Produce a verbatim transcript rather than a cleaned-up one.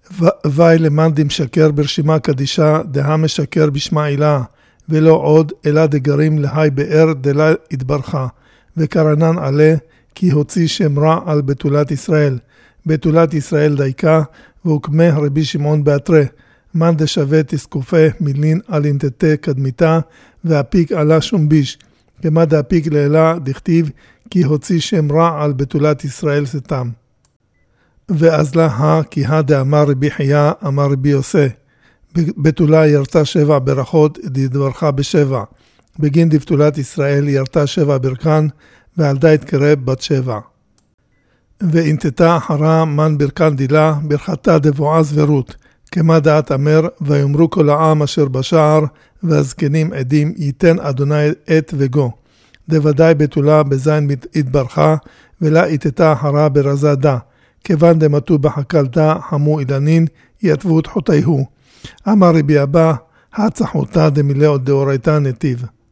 ואי למאן דמשקר ברשימה קדישה, דה משקר בשמעילה, ולא עוד, אלא דגרים להי באר דלה התברכה, וקרנן עלה, כי הוציא שם רע על בתולת ישראל. בתולת ישראל דייקה, והוקמה רבי שמעון באתרי, מן דשווה תסקופה מילין על אינטטה קדמיתה, והפיק עלה שום ביש, כמה דהפיק לאלה דכתיב, כי הוציא שם רע על בתולת ישראל סתם. ואז לה, כי דאמר רבי חיה, אמר רבי יוסי, בתולה ירתה שבע ברכות, דברכה בשבע. בגין דבתולת ישראל ירתה שבע ברכן, ועל דה התקרב בת שבע. ואינתתה אחרה מן ברכן דילה, ברכתה דבועז ורות, כמה דעת אמר, ויאמרו כל העם אשר בשער, והזקנים עדים, ייתן אדוני עת וגו. דוודאי בתולה בזין התברכה, ולה איתתה אחרה ברזה דה. כיוון דמתו בחקלתה, חמו אילנין, יתבו את חוטיהו. אמר רבי אבא, הצחותה דמילאו דאורייתה נתיב.